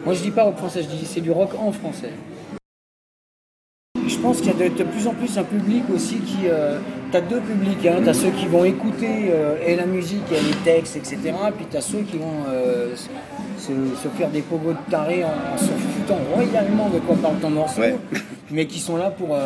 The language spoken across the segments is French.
Moi je dis pas rock français, je dis c'est du rock en français. Je pense qu'il y a de plus en plus un public aussi qui... t'as deux publics, hein. T'as ceux qui vont écouter et la musique et les textes, etc. Puis t'as ceux qui vont se faire des pogos de tarés en se foutant royalement de quoi parle ton morceau, Ouais. mais qui sont là pour...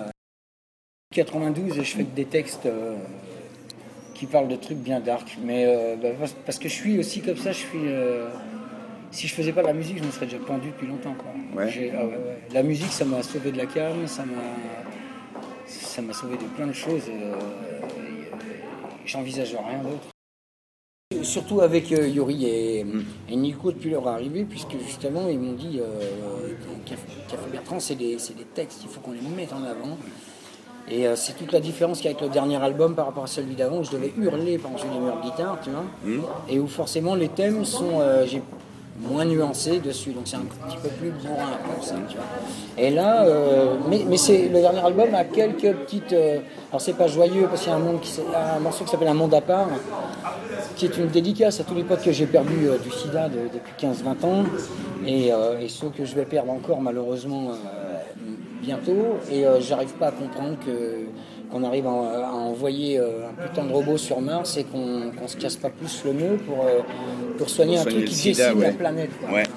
92 et je fais des textes qui parlent de trucs bien dark. Mais parce que je suis aussi comme ça, je suis... si je faisais pas de la musique, je me serais déjà pendu depuis longtemps, quoi. Ouais. La musique, ça m'a sauvé de la came, ça m'a sauvé de plein de choses. J'envisage rien d'autre. Surtout avec Yuri et Nico depuis leur arrivée, puisque justement ils m'ont dit Café Bertrand, c'est des textes, il faut qu'on les mette en avant. Et c'est toute la différence qu'il y a avec le dernier album par rapport à celui d'avant, où je devais hurler par-dessus les murs de guitare, tu vois. Et où forcément les thèmes sont moins nuancés dessus, donc c'est un petit peu plus bourrin comme ça, tu vois. Et là, mais c'est, le dernier album a quelques petites... alors c'est pas joyeux, parce qu'il y a un morceau qui s'appelle Un monde à part, qui est une dédicace à tous les potes que j'ai perdus du sida depuis 15-20 ans, et ceux que je vais perdre encore malheureusement bientôt, et j'arrive pas à comprendre qu'on arrive à envoyer un putain de robot sur Mars et qu'on se casse pas plus le nœud pour soigner un truc qui décime la planète, quoi. Ouais.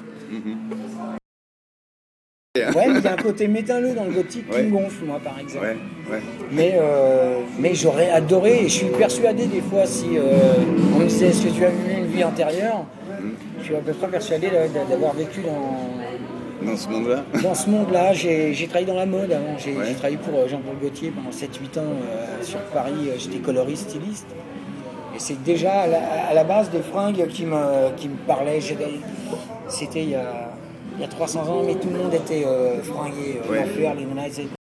Ouais, mais il y a un côté métalleux dans le gothique qui me gonfle, moi, par exemple. Ouais. Mais j'aurais adoré, et je suis persuadé des fois, si on me disait est-ce que tu as eu une vie antérieure, je suis à peu près persuadé d'avoir vécu Dans ce monde-là. dans ce monde-là. J'ai travaillé dans la mode avant, j'ai travaillé pour Jean-Paul Gaultier pendant 7-8 ans sur Paris, j'étais coloriste, styliste. Et c'est déjà à la base des fringues qui me parlaient. C'était il y a 300 ans, mais tout le monde était fringué. L'enfer, les nanas,